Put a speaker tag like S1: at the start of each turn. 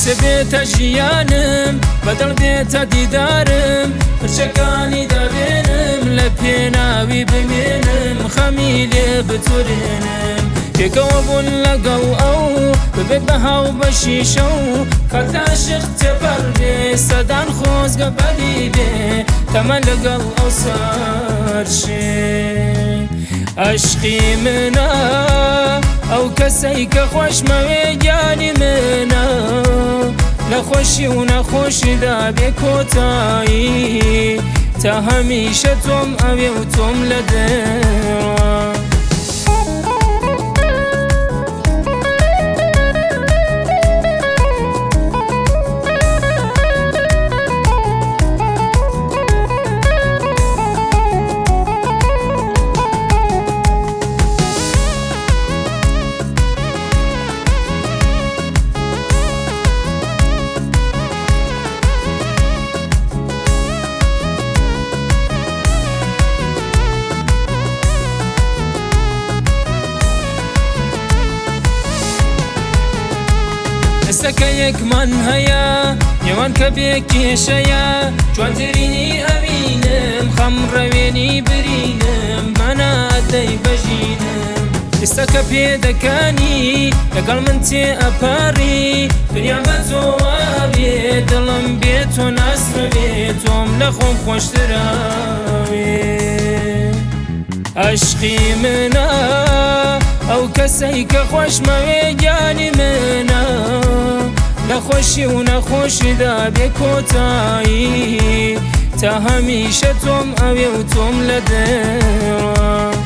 S1: سبێتە ژیانم بەدڵ بێتە دیدارم پرچەکانی دەبێنم لە پێناوی بمێنم خەمی لێ بتورێنم پێکەوە بوون لەگەڵ ئەو ببێت بە هاو بەشی شەو کاتاشق تێپەر بێ سەدان خۆزگە بەدی بێ تەمە لەگەڵ ئەو سەرشێ عشقی منە ئەو کەسەی کە خۆشمەوێ گیانی منە لە خۆشی و نەخۆشیدا بێ کۆتایی تا هەمیشە تۆم ئەوێ و تۆم لە دێوە ئێستاکە یەکمان هەیە نێوان کە بێ کێشەیە جوانترینی ئەبینم خەمڕەوێنی برینم مەنا دەی بەژینم ئێستاکە پێدەکانی لەگەڵ من تێ ئەپاری دنیا بە تۆوە بێ دڵم بێ تۆ ناسرە بێ تۆم لە خۆم خۆشتراوێ عشقی منە ئەو کەسەی کە خۆشمەوێ گیانی منە لە خۆشی و نەخۆشیدا بێ کۆتایی تا هەمیشە تۆم ئەوێ و تۆم لە دێوە